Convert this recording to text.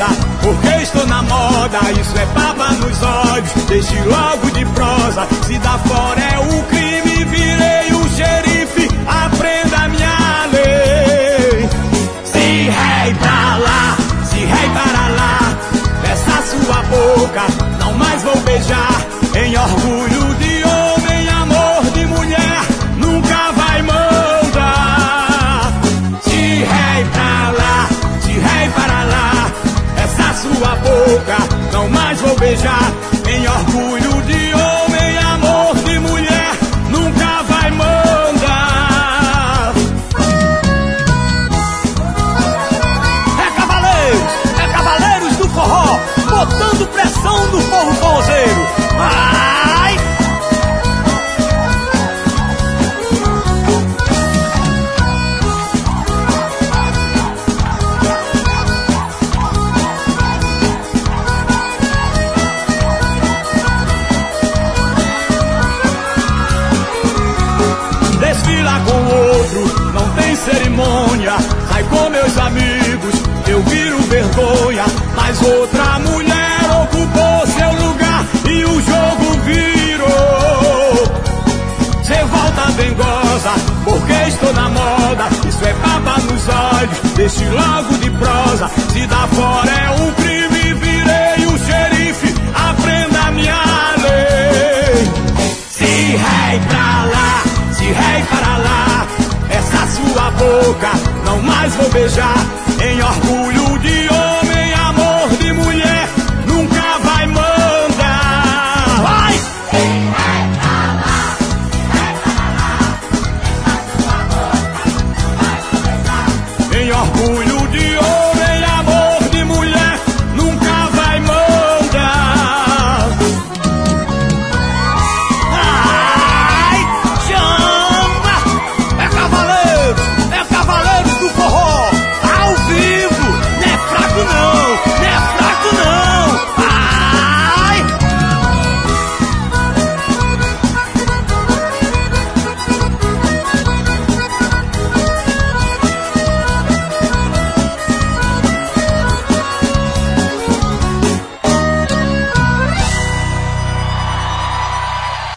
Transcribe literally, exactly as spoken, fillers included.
prosa, porque estou na moda. Isso é baba nos olhos, deixe logo de prosa. Se dá fora é o crime, virei o xerife, aprenda minha lei. Se rei pra lá, se rei para lá, essa sua boca não mais vou beijar. Em orgulho de homem, amor de mulher, nunca vai mandar. Se rei pra lá, se rei para lá, essa sua boca não mais vou beijar. Em orgulho de homem, amor de mulher, nunca vai mandar. É Cavaleiros, é Cavaleiros do Forró, botando pressão no povo forrozeiro. Vai! Desfila com outro, não tem cerimônia. Sai com meus amigos, eu viro vergonha. Mas outra mulher ocupou seu lugar e o jogo virou. Cê volta dengosa, porque estou na moda. Isso é baba nos olhos, deixe logo de prosa. Se dá fora é um crime, virei o xerife, aprenda minha lei. Se rei pra lá, se rei para lá, essa sua boca não mais vou beijar. Em orgulho